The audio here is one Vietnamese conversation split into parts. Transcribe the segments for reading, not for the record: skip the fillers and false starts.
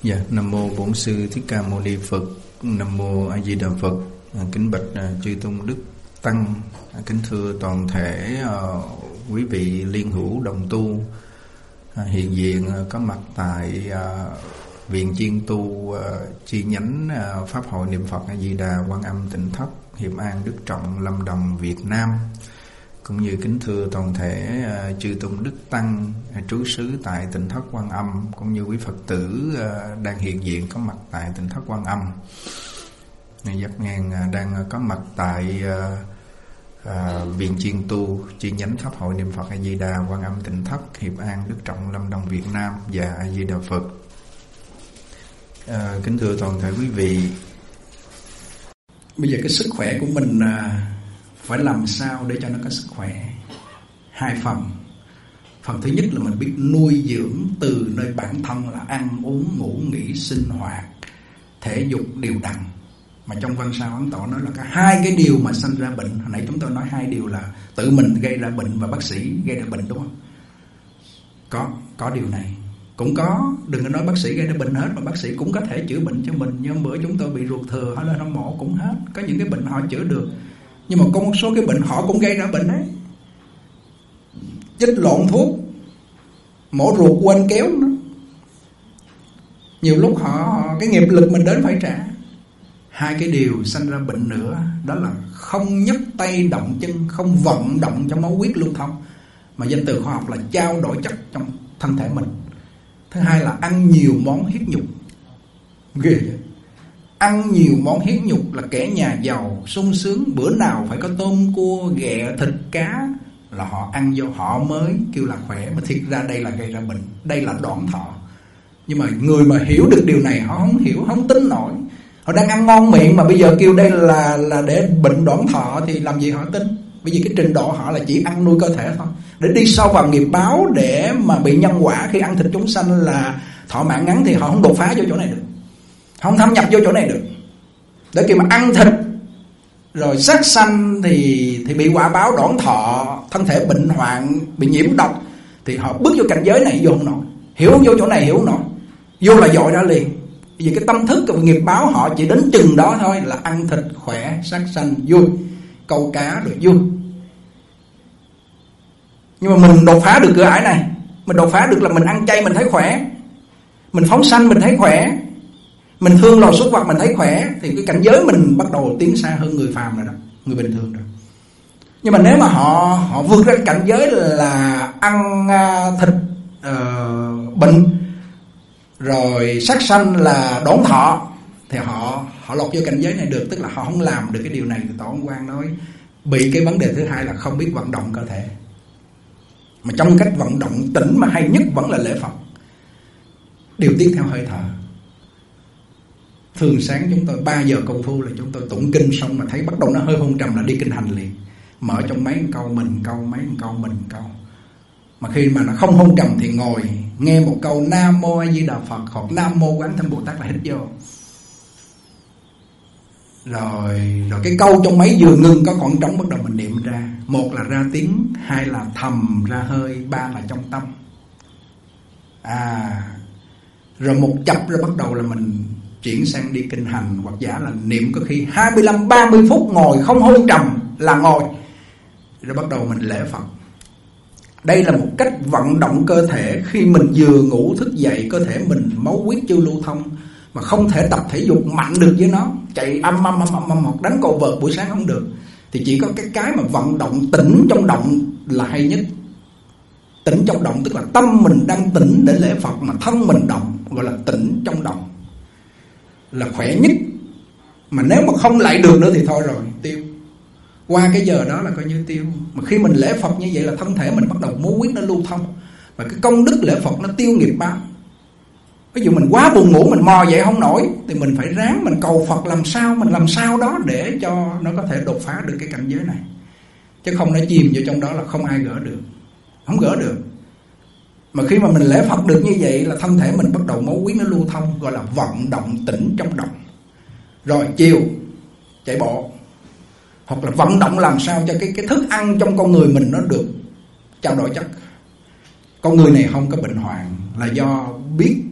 Dạ, Nam mô Bổn Sư Thích Ca Mâu Ni Phật. Nam mô A Di Đà Phật. Kính bạch chư tôn đức tăng, kính thưa toàn thể quý vị liên hữu đồng tu hiện diện có mặt tại Viện Chiên Tu chi nhánh Pháp hội Niệm Phật A Di Đà Quan Âm Tỉnh Thất, Hiệp An, Đức Trọng, Lâm Đồng, Việt Nam, cũng như kính thưa toàn thể chư tôn đức tăng trú xứ tại Tỉnh Thất Quan Âm, cũng như quý Phật tử đang hiện diện có mặt tại Tỉnh Thất Quan Âm. Giác Ngàn đang có mặt tại Viện Chiên Tu chi nhánh Pháp hội Niệm Phật A Di Đà Quan Âm Tỉnh Thất, Hiệp An, Đức Trọng, Lâm Đồng, Việt Nam và A Di Đà Phật. Kính thưa toàn thể quý vị, bây giờ cái sức khỏe của mình phải làm sao để cho nó có sức khỏe. Hai phần. Phần thứ nhất là mình biết nuôi dưỡng từ nơi bản thân, là ăn uống, ngủ nghỉ, sinh hoạt, thể dục đều đặn. Mà trong văn sao Ấn Tổ nói là cả hai cái điều mà sanh ra bệnh. Hồi nãy chúng tôi nói hai điều là tự mình gây ra bệnh và bác sĩ gây ra bệnh, đúng không? Có điều này. Cũng có, đừng có nói bác sĩ gây ra bệnh hết, mà bác sĩ cũng có thể chữa bệnh cho mình. Nhưng bữa chúng tôi bị ruột thừa, họ lên họ mổ cũng hết. Có những cái bệnh họ chữa được, nhưng mà có một số cái bệnh họ cũng gây ra bệnh đấy. Chích lộn thuốc, mổ ruột quên kéo nó. Nhiều lúc họ cái nghiệp lực mình đến phải trả. Hai cái điều sanh ra bệnh nữa, đó là không nhấc tay động chân, không vận động cho máu huyết lưu thông, mà danh từ khoa học là trao đổi chất trong thân thể mình. Thứ hai là ăn nhiều món huyết nhục. Ghê vậy. Ăn nhiều món huyết nhục là kẻ nhà giàu sung sướng, bữa nào phải có tôm cua ghẹ thịt cá là họ ăn vô họ mới kêu là khỏe, mà thiệt ra đây là gây ra bệnh, đây là đoạn thọ. Nhưng mà người mà hiểu được điều này họ không hiểu, không tin nổi. Họ đang ăn ngon miệng mà bây giờ kêu đây là để bệnh đoạn thọ thì làm gì họ tin. Bởi vì cái trình độ họ là chỉ ăn nuôi cơ thể thôi, để đi sâu vào nghiệp báo, để mà bị nhân quả khi ăn thịt chúng sanh là thọ mạng ngắn thì họ không đột phá vô chỗ này được, không thâm nhập vô chỗ này được. Để khi mà ăn thịt rồi sát sanh thì bị quả báo đoạn thọ, thân thể bệnh hoạn, bị nhiễm độc, thì họ bước vô cảnh giới này vô không nổi, hiểu không vô chỗ này hiểu không nổi, vô là dội ra liền. Vì cái tâm thức và nghiệp báo họ chỉ đến chừng đó thôi, là ăn thịt khỏe, sát sanh vui, câu cá được vui. Nhưng mà mình đột phá được cửa ải này, mình đột phá được là mình ăn chay mình thấy khỏe, mình phóng sanh mình thấy khỏe, mình thương loài súc vật mình thấy khỏe, thì cái cảnh giới mình bắt đầu tiến xa hơn người phàm rồi đó, người bình thường rồi. Nhưng mà nếu mà họ vượt ra cảnh giới là ăn thịt bệnh rồi sát sanh là đốn thọ, thì họ lọt vô cảnh giới này được. Tức là họ không làm được cái điều này. Tổ ông Quang nói bị cái vấn đề thứ hai là không biết vận động cơ thể. Mà trong cách vận động tỉnh mà hay nhất vẫn là lễ Phật, điều tiết theo hơi thở. Thường sáng chúng tôi 3 giờ công phu là chúng tôi tụng kinh xong mà thấy bắt đầu nó hơi hôn trầm là đi kinh hành liền. Mở trong mấy câu mình câu, mấy câu mình câu. Mà khi mà nó không hôn trầm thì ngồi nghe một câu Nam Mô A Di Đà Phật hoặc Nam Mô Quán Thâm Bồ Tát là hít vô. Rồi cái câu trong mấy vừa ngưng có khoảng trống bắt đầu mình niệm ra. Một là ra tiếng, hai là thầm ra hơi, ba là trong tâm. Rồi một chập rồi bắt đầu là mình chuyển sang đi kinh hành, hoặc giả là niệm có khi 25-30 phút ngồi không hôn trầm là ngồi. Rồi bắt đầu mình lễ Phật. Đây là một cách vận động cơ thể. Khi mình vừa ngủ thức dậy, cơ thể mình máu huyết chưa lưu thông, mà không thể tập thể dục mạnh được với nó, chạy âm hoặc đánh cầu vợt buổi sáng không được, thì chỉ có cái mà vận động tỉnh trong động là hay nhất. Tỉnh trong động tức là tâm mình đang tỉnh để lễ Phật, mà thân mình động, gọi là tỉnh trong động, là khỏe nhất. Mà nếu mà không lại được nữa thì thôi rồi, tiêu. Qua cái giờ đó là coi như tiêu. Mà khi mình lễ Phật như vậy là thân thể mình bắt đầu máu huyết nó lưu thông, và cái công đức lễ Phật nó tiêu nghiệp báo. Ví dụ mình quá buồn ngủ, mình mò dậy không nổi, thì mình phải ráng mình cầu Phật làm sao, mình làm sao đó để cho nó có thể đột phá được cái cảnh giới này. Chứ không nó chìm vô trong đó là không ai gỡ được, không gỡ được. Mà khi mà mình lễ Phật được như vậy là thân thể mình bắt đầu máu huyết nó lưu thông, gọi là vận động tỉnh trong động. Rồi chiều chạy bộ, hoặc là vận động làm sao cho cái thức ăn trong con người mình nó được trao đổi chất. Con người này không có bệnh hoạn là do biết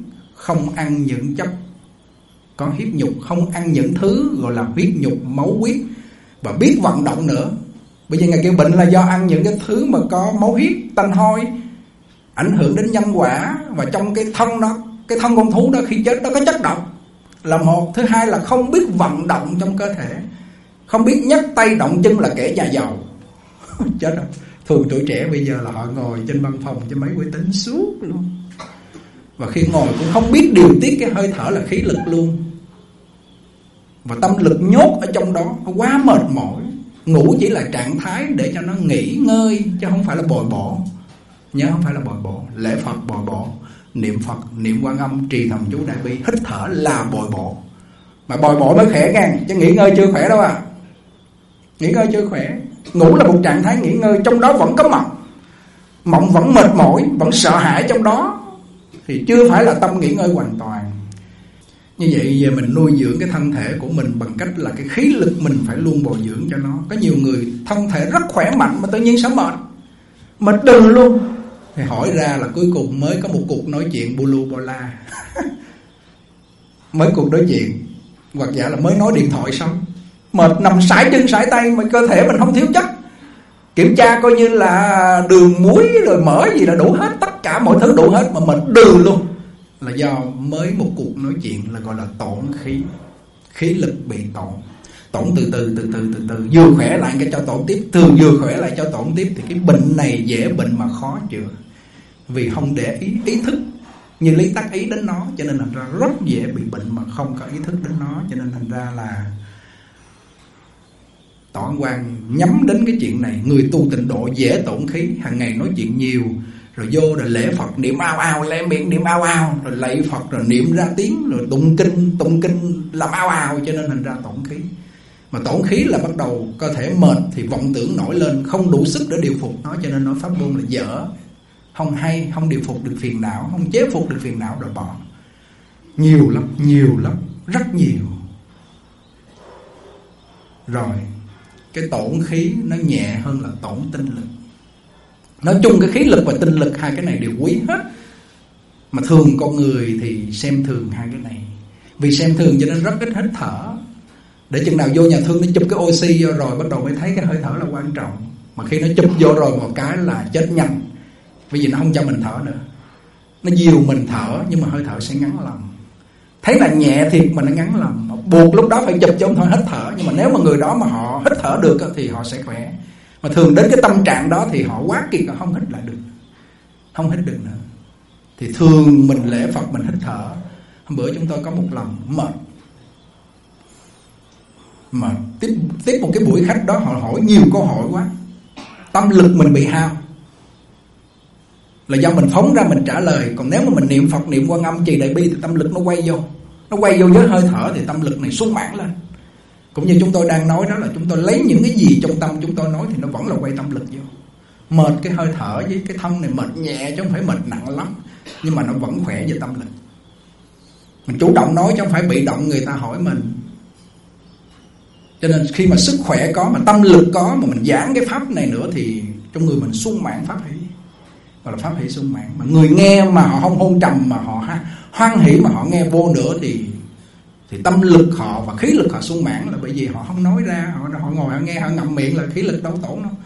không ăn những chất có huyết nhục, không ăn những thứ gọi là huyết nhục, máu huyết, và biết vận động nữa. Bây giờ Ngài kêu bệnh là do ăn những cái thứ mà có máu huyết, tanh hôi, ảnh hưởng đến nhân quả. Và trong cái thân đó, cái thân con thú đó khi chết nó có chất độc là một. Thứ hai là không biết vận động trong cơ thể, không biết nhấc tay động chân là kẻ già giàu. Chết rồi. Thường tuổi trẻ bây giờ là họ ngồi trên văn phòng trên máy vi tính suốt luôn, và khi ngồi cũng không biết điều tiết cái hơi thở là khí lực luôn. Và tâm lực nhốt ở trong đó, nó quá mệt mỏi. Ngủ chỉ là trạng thái để cho nó nghỉ ngơi, chứ không phải là bồi bổ. Nhớ, không phải là bồi bổ. Lễ Phật bồi bổ, niệm Phật, niệm Quan Âm, trì thầm chú Đại Bi, hít thở là bồi bổ. Mà bồi bổ mới khỏe ngang, chứ nghỉ ngơi chưa khỏe đâu à. Nghỉ ngơi chưa khỏe. Ngủ là một trạng thái nghỉ ngơi, trong đó vẫn có mộng. Mộng vẫn mệt mỏi, vẫn sợ hãi trong đó, thì chưa phải là tâm nghỉ ngơi hoàn toàn. Như vậy giờ mình nuôi dưỡng cái thân thể của mình bằng cách là cái khí lực mình phải luôn bồi dưỡng cho nó. Có nhiều người thân thể rất khỏe mạnh mà tự nhiên sẽ mệt đừ luôn. Thì hỏi ra là cuối cùng mới có một cuộc nói chuyện bulu bola. Mới cuộc nói chuyện, hoặc giả là mới nói điện thoại xong, mệt nằm sải chân sải tay mà cơ thể mình không thiếu chất. Kiểm tra coi như là đường muối rồi mỡ gì là đủ hết, tất cả mọi thứ đủ hết mà mệt đừ luôn. Là do mới một cuộc nói chuyện là gọi là tổn khí. Khí lực bị tổn từ từ, vừa khỏe lại cái cho tổn tiếp, vừa khỏe lại cho tổn tiếp. Thì cái bệnh này dễ bệnh mà khó chữa, vì không để ý thức như lý tác ý đến nó, cho nên thành ra rất dễ bị bệnh mà không có ý thức đến nó. Cho nên thành ra là Tọa Quan nhắm đến cái chuyện này. Người tu tịnh độ dễ tổn khí, hàng ngày nói chuyện nhiều, rồi vô rồi lễ Phật niệm ao ao, lễ miệng niệm ao ao, rồi lạy Phật rồi niệm ra tiếng, rồi tụng kinh làm ao ao, cho nên thành ra tổn khí. Mà tổn khí là bắt đầu cơ thể mệt thì vọng tưởng nổi lên, không đủ sức để điều phục nó, cho nên nói pháp môn là dở, không hay, không điều phục được phiền não, không chế phục được phiền não rồi bỏ. Nhiều lắm, rất nhiều. Rồi cái tổn khí nó nhẹ hơn là tổn tinh lực. Nói chung cái khí lực và tinh lực, hai cái này đều quý hết. Mà thường con người thì xem thường hai cái này. Vì xem thường cho nên rất ít hít thở. Để chừng nào vô nhà thương nó chụp cái oxy vô rồi bắt đầu mới thấy cái hơi thở là quan trọng. Mà khi nó chụp vô rồi một cái là chết nhanh, bởi vì nó không cho mình thở nữa. Nó dìu mình thở nhưng mà hơi thở sẽ ngắn lòng. Thấy là nhẹ thiệt mà nó ngắn lòng, buộc lúc đó phải chụp cho ông thôi hít thở. Nhưng mà nếu mà người đó mà họ hít thở được thì họ sẽ khỏe. Mà thường đến cái tâm trạng đó thì họ quá kiệt, họ không hít lại được, không hít được nữa. Thì thường mình lễ Phật mình hít thở. Hôm bữa chúng tôi có một lần mệt tiếp một cái buổi khách đó, họ hỏi nhiều câu hỏi quá, tâm lực mình bị hao. Là do mình phóng ra mình trả lời. Còn nếu mà mình niệm Phật, niệm Quan Âm, trì Đại Bi thì tâm lực nó quay vô với hơi thở, thì tâm lực này sung mãn lên. Cũng như chúng tôi đang nói đó, là chúng tôi lấy những cái gì trong tâm chúng tôi nói thì nó vẫn là quay tâm lực vô. Mệt cái hơi thở với cái thân này mệt nhẹ chứ không phải mệt nặng lắm, nhưng mà nó vẫn khỏe về tâm lực. Mình chủ động nói chứ không phải bị động người ta hỏi mình. Cho nên khi mà sức khỏe có, mà tâm lực có, mà mình giảng cái pháp này nữa thì trong người mình sung mãn pháp hỷ, gọi là pháp hỷ sung mãn. Mà người nghe mà họ không hôn trầm, mà họ hoan hỷ mà họ nghe vô nữa thì tâm lực họ và khí lực họ sung mãn, là bởi vì họ không nói ra, họ ngồi họ nghe, họ ngậm miệng, là khí lực đâu tổn đâu.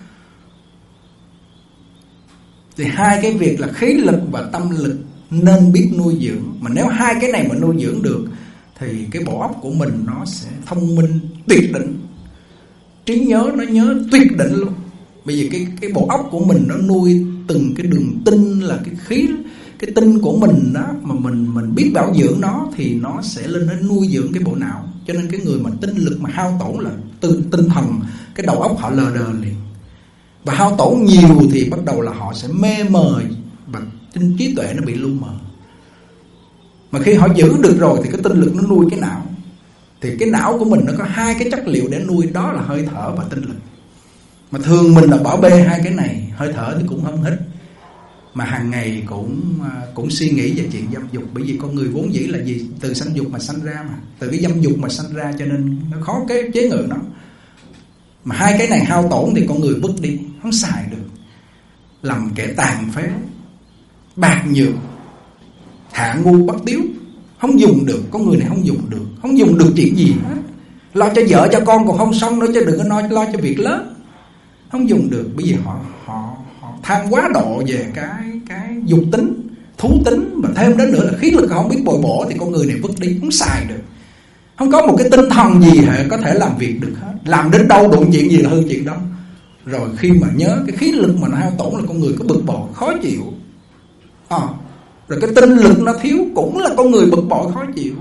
Thì hai cái việc là khí lực và tâm lực nên biết nuôi dưỡng. Mà nếu hai cái này mà nuôi dưỡng được thì cái bộ óc của mình nó sẽ thông minh tuyệt đỉnh, trí nhớ nó nhớ tuyệt đỉnh luôn. Bởi vì cái bộ óc của mình nó nuôi từng cái đường tinh, là cái khí, cái tinh của mình đó, mà mình biết bảo dưỡng nó thì nó sẽ lên đến nuôi dưỡng cái bộ não. Cho nên cái người mà tinh lực mà hao tổn là tinh thần, cái đầu óc họ lờ đờ liền. Và hao tổn nhiều thì bắt đầu là họ sẽ mê mờ và trí tuệ nó bị lu mờ. Mà khi họ giữ được rồi thì cái tinh lực nó nuôi cái não. Thì cái não của mình nó có hai cái chất liệu để nuôi, đó là hơi thở và tinh lực. Mà thường mình là bỏ bê hai cái này. Hơi thở thì cũng không hít, mà hàng ngày cũng suy nghĩ về chuyện dâm dục. Bởi vì con người vốn dĩ là gì? Từ sanh dục mà sanh ra mà. Từ cái dâm dục mà sanh ra, cho nên nó khó cái chế ngự nó. Mà hai cái này hao tổn thì con người vứt đi, không xài được. Làm kẻ tàn phế, bạc nhược, hạ ngu bất tiếu, Không dùng được, con người này không dùng được. Không dùng được chuyện gì hết. Lo cho vợ cho con còn không xong nữa, chứ đừng có nói lo cho việc lớn. Không dùng được, bởi vì họ tham quá độ về cái dục tính, thú tính. Mà thêm đến nữa là khí lực họ không biết bồi bổ, thì con người này vứt đi, không xài được. Không có một cái tinh thần gì hệ có thể làm việc được hết. Làm đến đâu đụng chuyện gì là hư chuyện đó. Rồi khi mà nhớ cái khí lực mà nó hao tổn là con người có bực bội, khó chịu. Rồi cái tinh lực nó thiếu cũng là con người bực bội, khó chịu.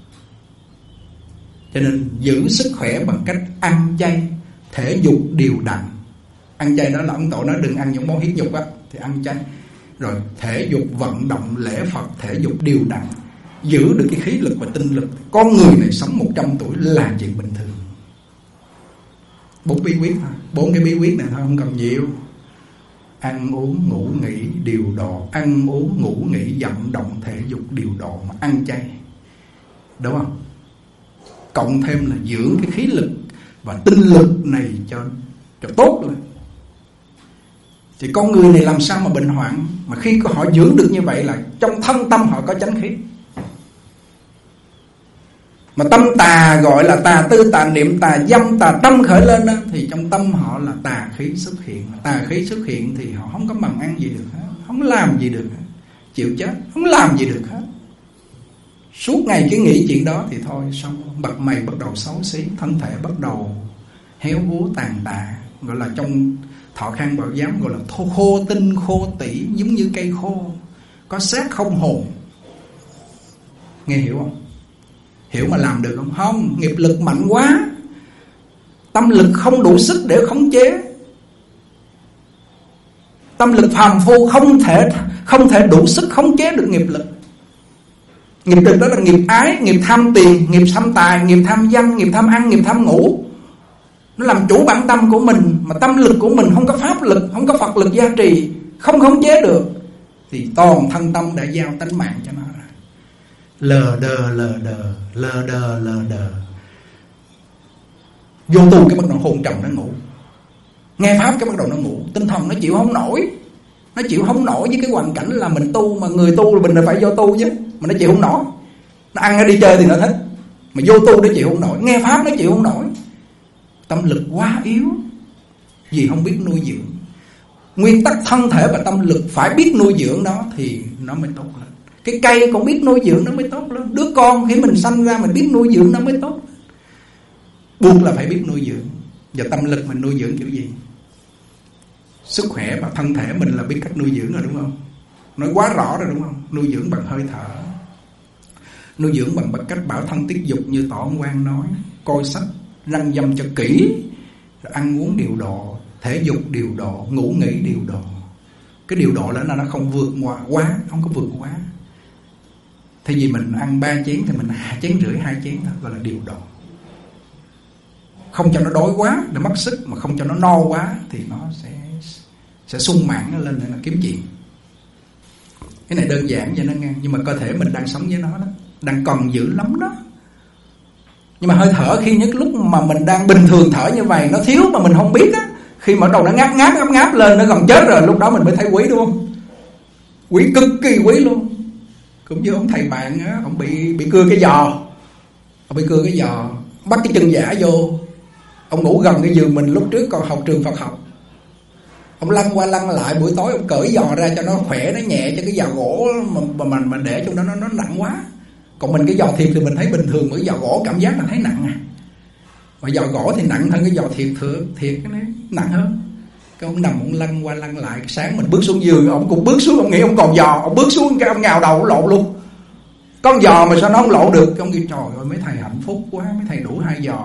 Cho nên giữ sức khỏe bằng cách ăn chay, thể dục đều đặn. Ăn chay đó là ông Tổ nói đừng ăn những món hiết dục á, thì ăn chay. Rồi thể dục vận động lễ Phật, thể dục đều đặn, giữ được cái khí lực và tinh lực. Con người này sống 100 tuổi là chuyện bình thường. 4 bí quyết thôi, 4 cái bí quyết này thôi, không cần nhiều. Ăn uống ngủ nghỉ điều độ. Ăn uống ngủ nghỉ vận động thể dục điều độ mà ăn chay, đúng không? Cộng thêm là dưỡng cái khí lực và tinh lực này cho tốt lên, thì con người này làm sao mà bệnh hoạn. Mà khi họ dưỡng được như vậy là trong thân tâm họ có chánh khí. Mà tâm tà gọi là tà tư, tà niệm, tà dâm, tà tâm khởi lên đó, thì trong tâm họ là tà khí xuất hiện. Tà khí xuất hiện thì họ không có bằng ăn gì được hết, không làm gì được hết, chịu chết, không làm gì được hết. Suốt ngày cứ nghĩ chuyện đó thì thôi xong, mặt mày bắt đầu xấu xí, thân thể bắt đầu héo úa tàn tạ. Gọi là trong Thọ Khang Bảo Giám gọi là khô tinh khô tủy, giống như cây khô, có xác không hồn. Nghe hiểu không? Hiểu mà làm được không? Không, nghiệp lực mạnh quá, tâm lực không đủ sức để khống chế. Tâm lực phàm phu không thể đủ sức khống chế được nghiệp lực. Nghiệp lực đó là nghiệp ái, nghiệp tham tiền, nghiệp tham tài, nghiệp tham danh, nghiệp tham ăn, nghiệp tham ngủ. Nó làm chủ bản tâm của mình. Mà tâm lực của mình không có pháp lực, không có Phật lực gia trì, không khống chế được, thì toàn thân tâm đã giao tánh mạng cho nó rồi. Lờ đờ. Vô tu cái bắt đầu hôn trầm nó ngủ, nghe pháp cái bắt đầu nó ngủ. Tinh thần nó chịu không nổi. Nó chịu không nổi với cái hoàn cảnh là mình tu. Mà người tu là mình là phải vô tu chứ. Mà nó chịu không nổi. Nó ăn nó đi chơi thì nó thích, mà vô tu nó chịu không nổi. Nghe pháp nó chịu không nổi. Tâm lực quá yếu, vì không biết nuôi dưỡng. Nguyên tắc thân thể và tâm lực phải biết nuôi dưỡng nó thì nó mới tốt lên. Cái cây cũng biết nuôi dưỡng nó mới tốt lên. Đứa con khi mình sanh ra mình biết nuôi dưỡng nó mới tốt. Buộc là phải biết nuôi dưỡng. Và tâm lực mình nuôi dưỡng kiểu gì? Sức khỏe và thân thể mình là biết cách nuôi dưỡng rồi, đúng không? Nói quá rõ rồi, đúng không? Nuôi dưỡng bằng hơi thở, nuôi dưỡng bằng cách bảo thân tiết dục như Tổ Ông Quan nói, coi sách răng dâm cho kỹ, rồi ăn uống điều độ, thể dục điều độ, ngủ nghỉ điều độ. Cái điều độ là nó không vượt quá, không có vượt quá. Thay vì mình ăn 3 chén thì mình 1,5 chén, 2 chén thôi, gọi là điều độ. Không cho nó đói quá để mất sức, mà không cho nó no quá thì nó sẽ sung mãn nó lên để là kiếm chuyện. Cái này đơn giản cho nó nghe, nhưng mà cơ thể mình đang sống với nó đó, đang còn dữ lắm đó. Nhưng mà hơi thở khi những lúc mà mình đang bình thường thở như vậy nó thiếu mà mình không biết á, khi mà đầu nó ngáp lên, nó gần chết rồi, lúc đó mình mới thấy quý, đúng không? Quý, cực kỳ quý luôn. Cũng như ông thầy bạn á, ông bị cưa cái giò, bắt cái chân giả vô, ông ngủ gần cái giường mình lúc trước còn học trường Phật học. Ông lăn qua lăn lại, buổi tối ông cởi giò ra cho nó khỏe, nó nhẹ, cho cái giò gỗ mà để trong đó nó nặng quá. Còn mình cái giò thiệt thì mình thấy bình thường, cái giò gỗ cảm giác là thấy nặng à. Mà giò gỗ thì nặng hơn cái giò thiệt cái này nặng hơn. Cái ông nằm ông lăn qua lăn lại, sáng mình bước xuống giường, ông cũng bước xuống, ông nghĩ ông còn giò, ông bước xuống cái ông nhào đầu ông lộn luôn. Con giò mà sao nó không lộn được? Ông nghĩ trời ơi mấy thầy hạnh phúc quá, mấy thầy đủ 2 giò.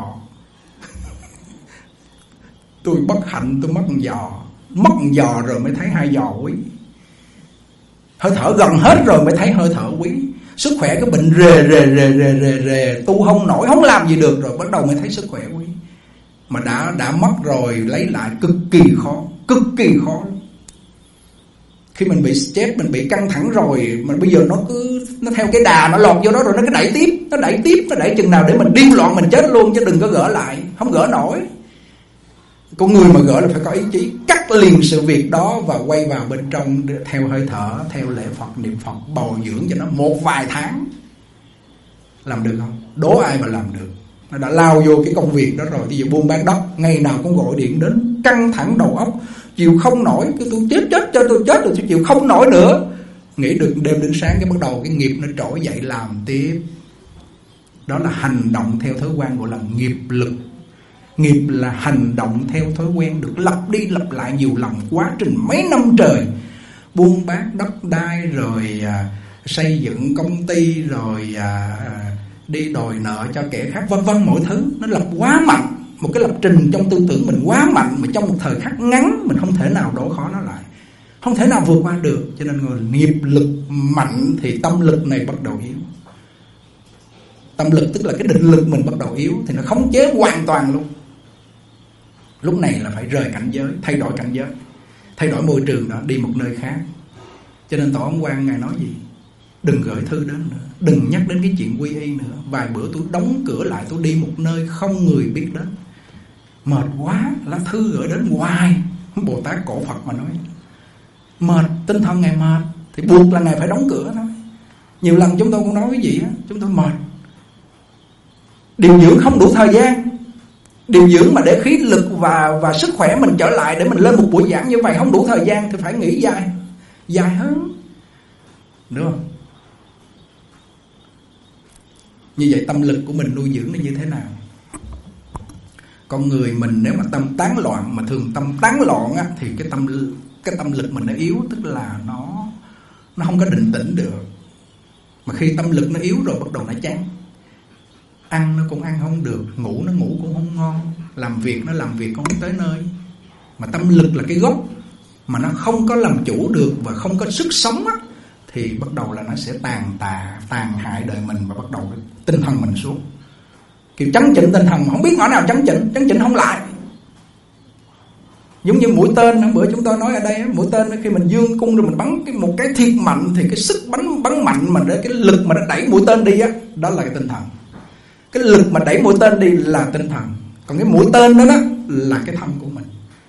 Tôi bất hạnh tôi mất một giò rồi mới thấy 2 giò quý. Hơi thở gần hết rồi mới thấy hơi thở quý. Sức khỏe cái bệnh rề tu không nổi, không làm gì được rồi bắt đầu mới thấy sức khỏe quý. Mà đã mất rồi lấy lại cực kỳ khó. Khi mình bị stress, mình bị căng thẳng rồi, mà bây giờ nó theo cái đà nó lọt vô đó rồi nó cứ đẩy chừng nào để mình điên loạn mình chết luôn, chứ đừng có gỡ lại, không gỡ nổi. Con người mà gỡ là phải có ý chí cắt liền sự việc đó và quay vào bên trong theo hơi thở, theo lễ Phật, niệm Phật, bồi dưỡng cho nó một vài tháng. Làm được không? Đố ai mà làm được. Nó đã lao vô cái công việc đó rồi. Ví dụ buôn bán đất, ngày nào cũng gọi điện đến, căng thẳng đầu óc, chịu không nổi, tôi chết rồi, tôi chịu không nổi nữa. Nghĩ được đêm đến sáng cái bắt đầu cái nghiệp nó trỗi dậy làm tiếp. Đó là hành động theo thói quen, gọi là nghiệp lực. Nghiệp là hành động theo thói quen, được lặp đi lặp lại nhiều lần, quá trình mấy năm trời. Buôn bán đất đai, rồi xây dựng công ty, rồi đi đòi nợ cho kẻ khác, vân vân, mọi thứ nó lập quá mạnh. Một cái lập trình trong tư tưởng mình quá mạnh, mà trong một thời khắc ngắn mình không thể nào đổ khó nó lại, không thể nào vượt qua được. Cho nên người nghiệp lực mạnh thì tâm lực này bắt đầu yếu. Tâm lực tức là cái định lực mình bắt đầu yếu, thì nó khống chế hoàn toàn luôn. Lúc này là phải rời cảnh giới, thay đổi cảnh giới, thay đổi môi trường đó, đi một nơi khác. Cho nên Tổ Ấn Quang Ngài nói gì? Đừng gửi thư đến nữa, đừng nhắc đến cái chuyện quy y nữa. Vài bữa tôi đóng cửa lại, tôi đi một nơi không người biết đến. Mệt quá, lá thư gửi đến hoài. Bồ Tát Cổ Phật mà nói mệt, tinh thần Ngài mệt thì buộc là Ngài phải đóng cửa thôi. Nhiều lần chúng tôi cũng nói cái gì á, chúng tôi mệt, điều dưỡng không đủ thời gian. Điều dưỡng mà để khí lực và sức khỏe mình trở lại để mình lên một buổi giảng như vậy không đủ thời gian thì phải nghỉ dài hơn, đúng không? Như vậy tâm lực của mình nuôi dưỡng nó như thế nào? Con người mình nếu mà tâm tán loạn, mà thường tâm tán loạn á, thì cái tâm lực mình nó yếu, tức là nó không có định tĩnh được. Mà khi tâm lực nó yếu rồi bắt đầu nó chán. Ăn nó cũng ăn không được, ngủ nó ngủ cũng không ngon, làm việc nó làm việc không tới nơi. Mà tâm lực là cái gốc, mà nó không có làm chủ được và không có sức sống á, thì bắt đầu là nó sẽ tàn hại đời mình, và bắt đầu tinh thần mình xuống. Kiểu chấn chỉnh tinh thần, không biết ngõ nào chấn chỉnh không lại. Giống như mũi tên, hôm bữa chúng tôi nói ở đây, mũi tên khi mình dương cung rồi mình bắn một cái thiệt mạnh, thì cái sức bắn mạnh mà để cái lực mà nó đẩy mũi tên đi á, đó là cái tinh thần. Cái lực mà đẩy mũi tên đi là tinh thần. Còn cái mũi tên đó là cái thân của mình.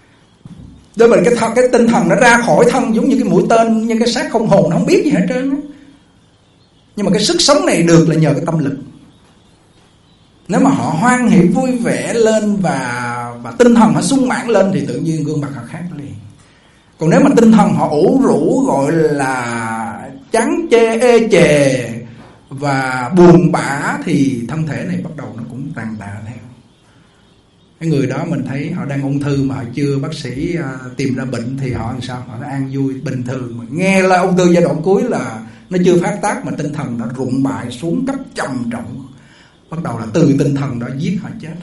Để mình cái tinh thần nó ra khỏi thân, giống như cái mũi tên, như cái xác không hồn, nó không biết gì hết trơn á. Nhưng mà cái sức sống này được là nhờ cái tâm lực. Nếu mà họ hoan hỷ vui vẻ lên và tinh thần họ sung mãn lên thì tự nhiên gương mặt họ khác liền. Còn nếu mà tinh thần họ ủ rũ, gọi là chán chê, ê chề và buồn bã, thì thân thể này bắt đầu nó cũng tàn tạ theo. Cái người đó mình thấy họ đang ung thư mà họ chưa bác sĩ tìm ra bệnh thì họ làm sao? Họ an vui bình thường. Mà nghe là ung thư giai đoạn cuối là nó chưa phát tác mà tinh thần đã rụng bại xuống cấp trầm trọng. Bắt đầu là từ tinh thần đó giết họ chết.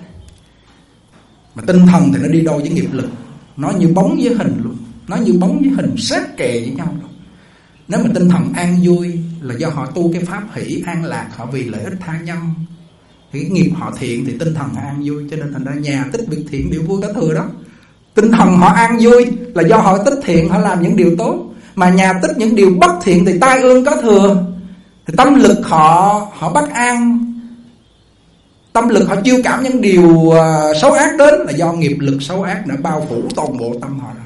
Mà tinh thần thì nó đi đôi với nghiệp lực, nó như bóng với hình luôn, nó như bóng với hình sát kề với nhau luôn. Nếu mà tinh thần an vui là do họ tu cái pháp hỷ an lạc, họ vì lợi ích tha nhân, thì cái nghiệp họ thiện thì tinh thần họ an vui. Cho nên thành ra nhà tích việc thiện điều vui có thừa đó. Tinh thần họ an vui là do họ tích thiện, họ làm những điều tốt. Mà nhà tích những điều bất thiện thì tai ương có thừa. Thì tâm lực họ bất an, tâm lực họ chiêu cảm những điều xấu ác đến là do nghiệp lực xấu ác đã bao phủ toàn bộ tâm họ rồi.